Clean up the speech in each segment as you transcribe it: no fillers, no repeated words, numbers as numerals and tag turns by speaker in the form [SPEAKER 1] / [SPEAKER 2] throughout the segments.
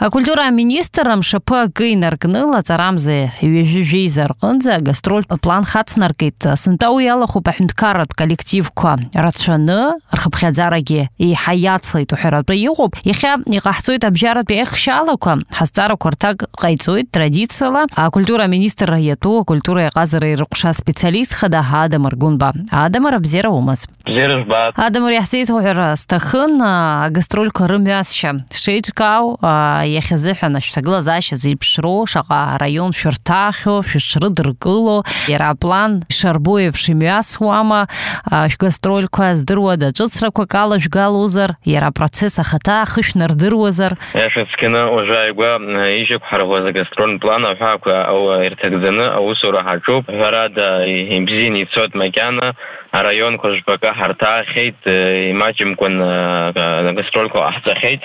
[SPEAKER 1] Культура министрам ШП Гейнаргныла Царамзе Визаргонза гастроль план Хацнаркит Сантауи Аллаху Пахнткарат коллективка Рацшаны Архабхязараги и Хаяцлай Тухерат Приюгуб Ихя Нихахцует Абжарат Бехшалака Хастара Квартаг Кайцует традицияла культура министра Яту культура Газары Рукша специалист Хада Адам Аргунба Адам Арабзера Умас Адам Яхсит Тухера Стахын гастроль Карымясша Шейчкау يخزحنا اشتغل زاش زي بشرو شقا رайон شرتاخو شردرقلو يرا план شربوي بشمياس وама гастроль كوازدروا دا جسر كوكالا شغالوزر يرا процесс خطا خش نردروزر
[SPEAKER 2] يا شسكنا وجايغوا يجيب حرغوز гастроль плана فاكو او ارتقزنا او سورة حجوب فراد يمزيني صوت مكانا رайон كوشبكا حرتا خيت يماجم كون гастроль كو احتا خيت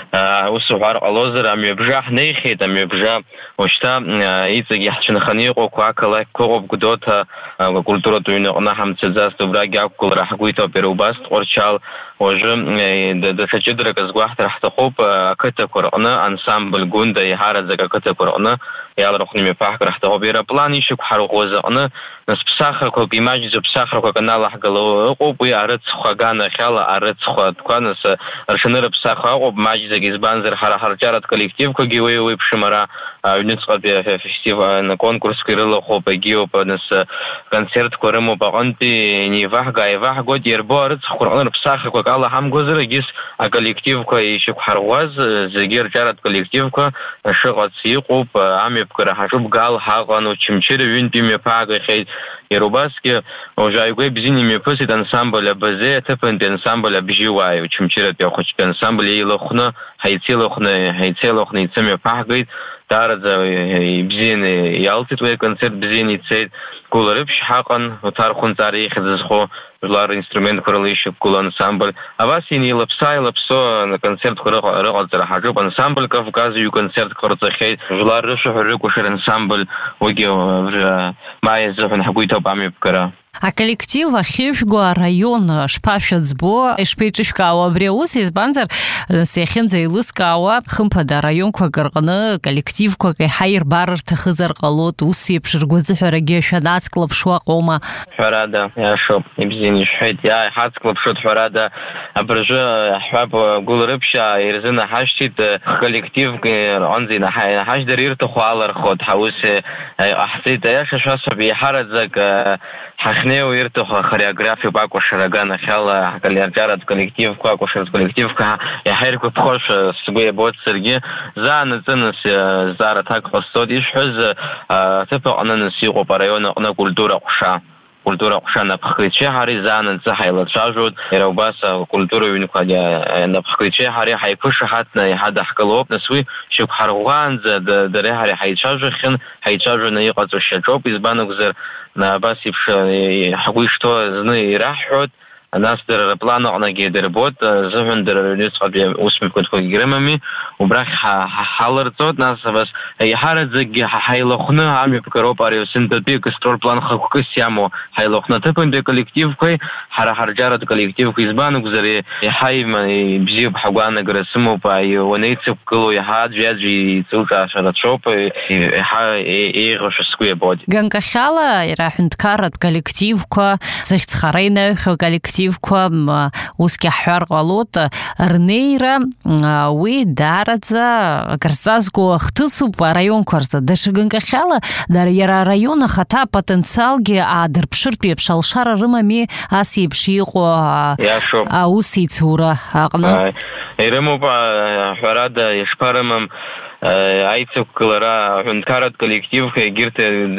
[SPEAKER 2] وسوحار الوزر ام يبجح نيخيت ام يبجح وشتا يتجي حشن خنيقو كواكلا كوب قدوتا كولتورا توينو انا هم تزاز تبراغا كل راح قويتو بيروباست اورشال وجم د سجدر كزغواحت راح تخوب كتا قرأنا انسامبل غوندا يهار زكا كتا قرأنا يال رخني مفاح راح تغبيرا بلاني شك حرغوزا نسبساخر كو بيماجي زبساخر كو كنال حقلو قوبي ارت خغانا خالا ارت خد كانس رشنر بساخا قوب ماجي زغيزبانزر حرجارت коллектив когивой выпшимара юнецкат фестиваль на конкурс кирилла хопа гио паднес концерт корему баганти ни вахга и вахго дерборц курган псаха кок алла хам гозера гис а коллектив ко иши харваз зегер жарат коллектив ко шигат сиқоп амеп кара хашуб гал хаган чимчир вин биме пага хей Ерубаски ожайгой бзиними пусит ансамбля базе тепен ансамбля бживай чимчират я хоч ансамбль илохна хайцелохна ицеме пагайт тараза бзини ялтит ве концерт бзини цейт куларып шхакан тархун тарих зхо жлар инструмент королыш кул ансамбль авасини лапсо на концерт корол хажуб ансамбль Кавказ ю концерт корцахей жлар шохры кушер ансамбль оге май зохн хагуйта пами пкара
[SPEAKER 1] А коллектив Ахивгуа район Шпашецбо Шпейчишкауа Бреус из Банзар Сехенза и Лыскауа Хымпада район Квагаргана коллектив Квагай Хайр Барр Тахызар Галот Уси Пширгузы Хараге Шанац Клаб Шуакома
[SPEAKER 2] Харада я шоп Ибзини Шхайт я Хац Клаб Шут Харада Абржа Ахваб Гулрыбша Ирзина Хаштит коллектив Онзина Хашдарир Тухуалар Ход Хаусе Ахсит я Шашасаби Харадзак Хахнеу ирту хореографию баку шарагана хала калярджарат коллектив каку шарат коллективка я хайрку пхош сгуе бот серги за наценс зара так хостодиш хз тепа анансиго по району на культура құша на пхкиче хари занын цахайлат шажуд ерабаса культуру юникадя на пхкиче хари хайпуш хатна хада хкалоп насуи шук харган за даре хари хайчажу на иqatu шачоп избанугзер на басипш хагуй что зны рахут нас дер плана она гедербот зухун дер нюсхабе усми кутхогиремами убрах халарцот нас вас яхарат зги хайлохна ами покоропарио синтетик строл план хакусямо хайлохна тепенде коллектив кой харахарджарат коллектив избану гзаре хайм бзиб хагана грасмо пай вонейцеп кыло яхад вяджи цука шарачоп и гошскуе бод
[SPEAKER 1] ганкахала ирахунткарат коллектив ко захцхарайна коллектив كم وسكي حوار غلط رنيرة ودارزة كرزازكو اختصو برайон كرزة دشغنك خالا دار يرا رайона خطا потенциалги адр بشرط بيبشالشار رمامي اسي بشيقو اوسي تورا اقنا
[SPEAKER 2] يرمو حواراد يشبارمم айцук кылара хункарат коллектив гирте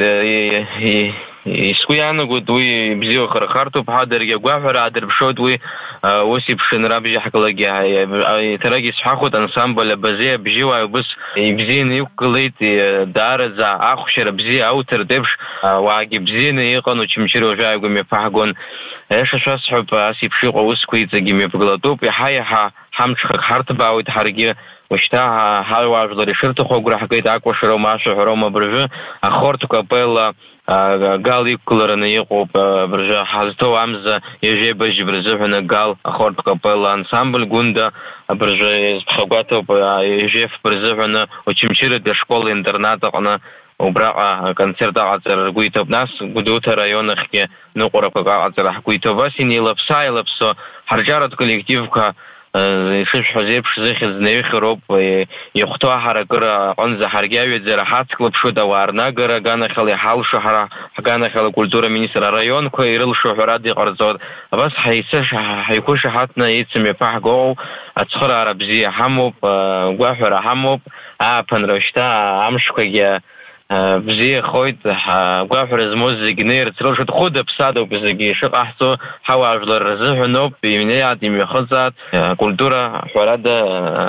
[SPEAKER 2] искуяну гудуи бзио хархарту бхадерге гвафара адер бшодуи оси бшинрабжи хаклаги тараги схахут ансамбль базе бжиwa бус бзин юклит дарза ахшер бзи аутер дебш واجي бзин иqanu чимчиро жайгу мефагон эшашас хоб аси бшиqo ускуит гиме бглатоп яха хамчхак хартбаут харги وشتا هاي واجد رشرت خوجر حكيت أكوش روما شو روما برجع أخورت كابيلا قال يكلرن يقوب برجع حزتو عمزة يجي بيجي برجع هنا قال أخورت كابيلا أنسامبل جوندا برجع خواته يجي في برجع هنا وتمشير الشكول إنترنت أنا وبراء концерт عصر قويته بناس قدوته رأيون خي نقرأ كعصر حكويته بس إني لبسا لبسه حرجارة كولكتيف كا شش حزب شزخ زنيخ روب يختوا حركة عنز حرجاوي زراحات كلب شو دوارنا جرا جانا خلي حال شهرة جانا خلي كولتورة مينيستر رأيون كويرل شهرات دي قرضات بس حيسش حيكوش حاتنا يتسمي فحقو أتخر عربزي حموب قاحر حموب بنرشتا عمش كي بزي خويت قافر زموزي جنير تروش تخود بسادو بزجي شق أحسو حواج للرزق نوب بيمنيات يمخزات كولتورة حوالدا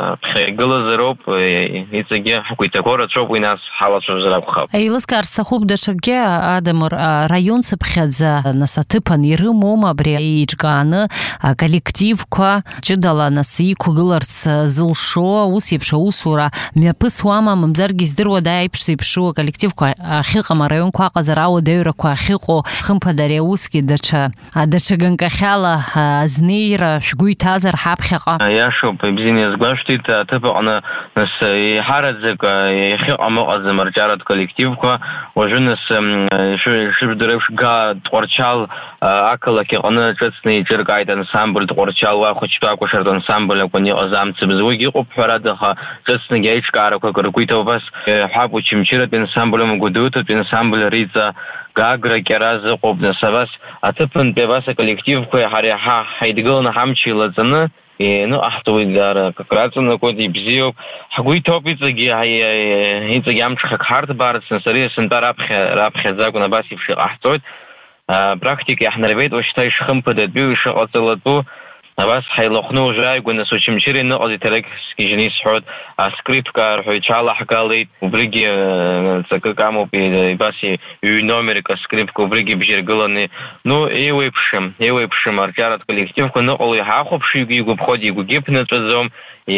[SPEAKER 2] خيجل زروب يتجي حكويت كورة شوب وناس حالات شو زراب خاب.
[SPEAKER 1] لسكار سخوب دشجع آدمر رайон سبخذ نساتبان يرموما بري إجعان коллектив كا جدلا نسي كوغلرس زلشو وسيبشو وسورة ميبسوما ممزرجي زدرو داي بسيبشو коллектив خيقة رайон كا قزراو دايرة كا خيقو خمبا داريوسكي دچا گنكا خالا زنير شقوي تازر حاب خيقة
[SPEAKER 2] يا شو بزيني زغاشتي تبع أنا نس يحرز خيقة موقز مرجعات коллектив كا وجنس شو بدريش قا تورشال أكل كي أنا جسني جرقايد انسامبل تورشال وخشتا كشرت انسامبل كوني أزام تبزوجي قب فرادها جسني جايش كارو كرقويته بس حابو چمچرت انسامبل مقدوت انسامبل ريزا غاغرا كراز قبنا سباس أتبن بباس коллектив كي حريها حيدقلنا حمشي لزنا ну ахтуй дара как раз на коди бзио хагуй топицги хай хитги амчха хард барсын сарisen рабхе загуна басивши ахтуй практики ахнарбет оштай шхымпыды бюш отылату بس حيلقنو جاي قلنا سوشمشيري نقضي تلك سكيجني سحود سكريبت كار حوي تشالا حكالي وبريجي تسككامو باسي نومير كسكريبت وبريجي بجرقلني ну и выпшим арчарат коллектив كنا قولي حاخو بشيجي وبخدي وجيبنا تزوم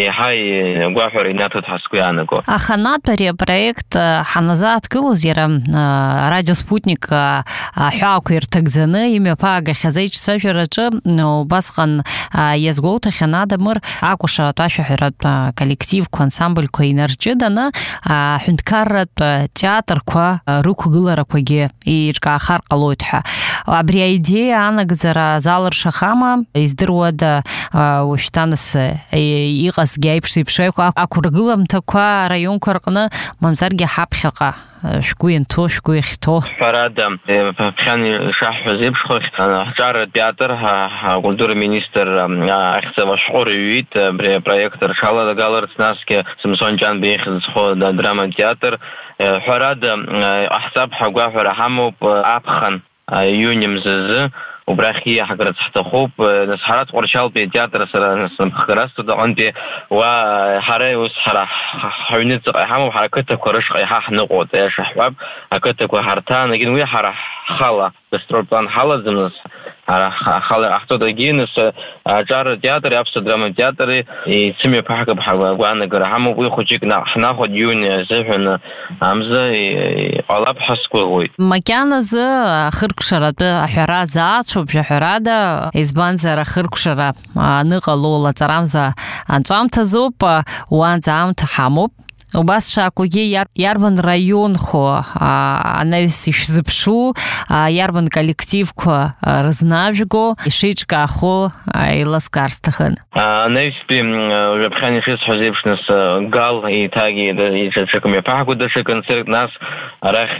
[SPEAKER 2] هاي غافر إناتو تحسكويانكو.
[SPEAKER 1] خنات بري проект حنزات كلوزيرا радио спутник حاكو يرتقزنا يمي باقا خزيج سفرج نو بسخن يزغوتا خنادا مر اكو شرطا شهرات коллектив ансамбль كوينرجدنا حنتكرت театр كوا руку гылара коге и жкахар قلوتها абри идея ана гзара залыр шахама издырвада уштанас يقص جايب شيبشيك أكورجلهم تقوى رأيون كرقنا ممزرج حبخقة شكوين تو شكوي ختو
[SPEAKER 2] فرادم خاني شاح زيب شخوخ حجار التياتر كولتور مينيستر أخذ مشهور يويت بريكتر شالا دقالرت ناس كي سمسون جان بيخذ خو دراما تياتر فرادم أحساب حقوا فرحمو أبخن يونيم زز وبراخي حقرت حتى خوب نسحرات ورشال بيتياتر سر خرست دعندي وحري وسحرة حينت حمو حركته كرش قيح نقود يا شحباب حركته وحرتان لكن ويا حرة خلا بسترول بلان حلا زمنس خلا أحطو دقينس جار تياتر يابس دراما تياتر يسمي بحق بحق وانا قرا حمو ويخوجيك ناخد يون زفن عمزة على بحسكوي
[SPEAKER 1] مكان ز خرق شرط حرازات بجحرادا إزبانزر خرقشرا نقلولا ترامزا أنجامتا زوبا وانزامتا حموب وبس شاكوجي ياربن رайон خو анализ زبشو ياربن коллектив خو رزناجو يشيچка خو إلاسكارستخن
[SPEAKER 2] анализ بي وبخاني شيس حزيبشنس قال يتاجي يشكم يفحكو دش концерт нас راخ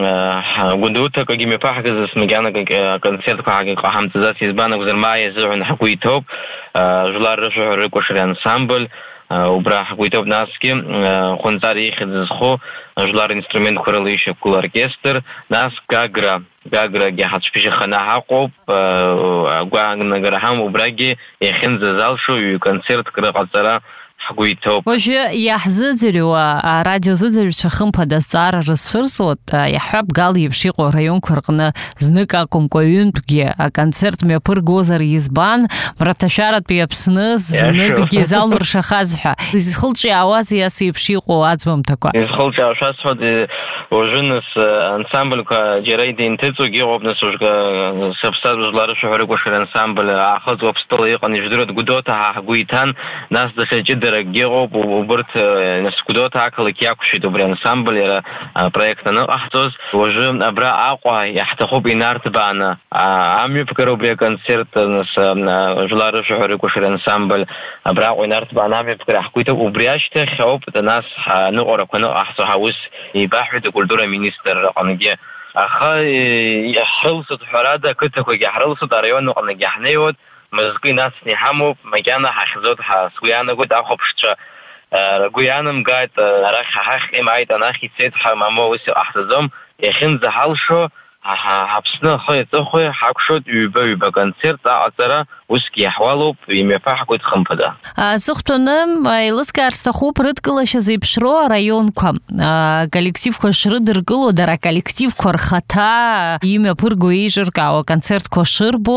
[SPEAKER 2] قدوتا كجي مفحك زسمجانا концерт كحاجة قامت ذات إزبانك زرماية زعون حكويتوب جلار رشوا ركوشري انسامبل وبرا حكويتوب ناسكي خونزاري خدزخو جلار انسترومنت خورليش كول оркестр ناس гагра جهات شبيش خنا حقوب قاعد نجرهم وبراجي يخن زال شو يكونسرت كره قصرا ҳгәы иҭоуп.
[SPEAKER 1] Уажәы иаҳзыӡырҩуа арадиозыӡырҩцәа хымԥада азҵаара рызцәырҵуа иаҳҳәап Гал еиԥш иҟоу араионқәа рҟны знык акәымкәа ҩынтәгьы аконцерт мҩаԥыргозар избан, мраҭашәаратәи Аԥсны зныкгьы залмыршахаз ҳәа. Изхылҿиаауазеи ас еиԥш иҟоу аӡбамҭақәа?
[SPEAKER 2] Изхылҿиаауа шәасҳәоит, уажәы нас ансамбльқәа џьара идинҭыҵуагьы ыҟоуп, нас уажәы сыԥсадгьыл жәлар рышәаҳәа рыкәашара ансамбль аахыҵуа Аԥстәыла иҟан, ижәдыруа Гәдоуҭаа ҳгәы иҭан, нас даҽа ҷыдаракгьы ыҟоуп, убырҭ нас Гәдоуҭаа ақалақь иақәшәеит убри ансамбль иара апроект аныҟаҳҵоз. Уажәы абра Аҟәа иаҳҭахуп инарҭбааны амҩаԥгара убри аконцерт, нас жәлар рышәаҳәа рыкәашара ансамбль абра Аҟәа инарҭбааны амҩаԥгара ҳгәы иҭоуп. Убри ашьҭахь ауп нас аныҟәарақәа аныҟаҳҵо ҳаус еибаҳҳәеит акультура министр аҟынгьы. Аха ҳрылсит ҳәарада, ақыҭақәагьы ҳрылсит, араион аҟынгьы ҳнеиуеит, мызкы инацны иҳамоуп, макьана ҳахьӡоит ҳәа сгәы иаанагоит. Ахәаԥшцәа ргәы иаанамгааит, арахь ҳахь имааит, анахь ицеит ҳәа мамоу ус иҟаҳҵаӡом. Иахьынӡаҳалшо Аԥсны ахы иҵыхәеи ҳақәшоит ҩба концерт аҟаҵара, усгьы иаҳуалуп, имҩаԥаҳгоит хымԥада.
[SPEAKER 1] Аҵыхәтәаны еилызкаар сҭахуп рыдкылашьа зеиԥшроу араионқәа, коллективқәа шрыдыркыло, дара коллективқәа рхаҭа имҩаԥырго еиҿыркаауа концертқәа шырбо,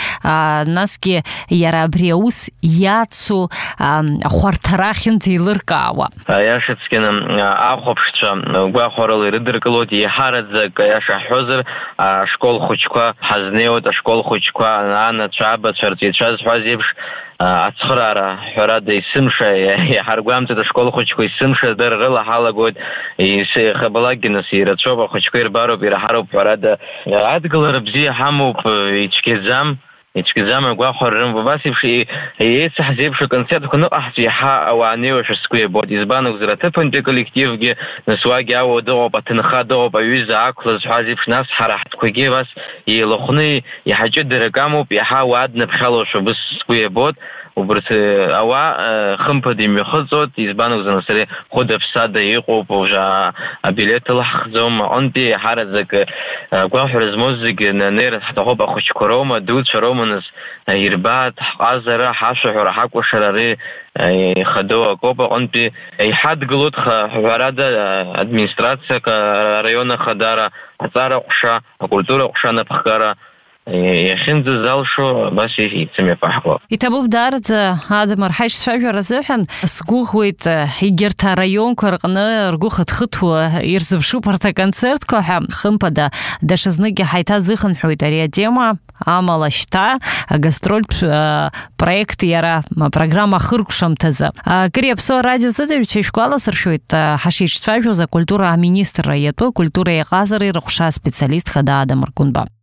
[SPEAKER 1] насгьы иара абри аус иацу ахәарҭара ахьынӡеилыркаауа.
[SPEAKER 2] Иашаҵәҟьаны ахәаԥшцәа гәахәарыла ирыдыркылоит, иҳараӡак иаша ҳҳәозар, ашкол хәыҷқәа ҳазнеиуеит, ашкол хәыҷқәа анацәа, абацәа рҵаҩцәа зҳәаз еиԥш ацхыраара ҳәарада есымша иҳаргәамҵит, ашкол хәыҷқәа есымша дара рыла ҳалагоит, ихабалакгьы нас ирацәоуп, ахәыҷқәа ирбароуп, ираҳароуп ҳәарада. Адгылара бзиа ҳамоуп, ицәгьаӡам агәахәара рымоуп. Абас еиԥш еицаҳз еиԥш аконцертқәа аныҟаҳҵо иаҳа ауаа неиуашәа сгәы иабоит. Избан акәзар, аҭыԥантәи аколлективгьы нас уагьы ауа дыҟоуп, аҭынха дыҟоуп, аҩыза ақәла зҳәаз еиԥш, нас ҳара ҳтәқәагьы абас еилахәны иаҳа ҷыдарак амоуп, иаҳа ауаа днаԥхьалошәа быс сгәы иабоит. Убырҭ ауаа хымԥада имҩахыҵуеит, избан акәзар, нас ари хәыда-ԥсада иҟоуп, уажәы абилеҭ ылаҳхӡом, аҟынтәи иҳараӡак агәаҳәара змоу зегьы нанеирц ҳҭахуп, ахәыҷқәа роума, адуцәа роума, нас ирбаат ҳҟазара, ҳашәаҳәара, ҳакәашара ари ихадоу акоуп. Аҟынтәи иҳадгылоит ҳәарада администрациак, араион ахадара, аҵара ҟәша, акультура ҟәша напхгара иахьынӡазалшо абас ицымҩаԥаҳгоуп.
[SPEAKER 1] Иҭабуп даараӡа Адамыр ҳаишцәажәара азыҳәан, сгәыӷуеит егьырҭ араионқәа рҟны ргәы хыҭхыҭуа ирзыԥшуп арҭ аконцертқәа ҳәа, хымԥада даҽазныкгьы ҳаиҭазыхынҳәуеит ари атема. Амала шьҭа агастрольтә проект иара программа хыркәшамҭазы. Кыр Иаԥсуа арадиозыӡырҩцәа ишәгәаласыршәоит ҳашеицәцәажәоз акультура аминистрра иатәу акультура иҟазареи рыҟәша специалист хада Адамыр Гәынба.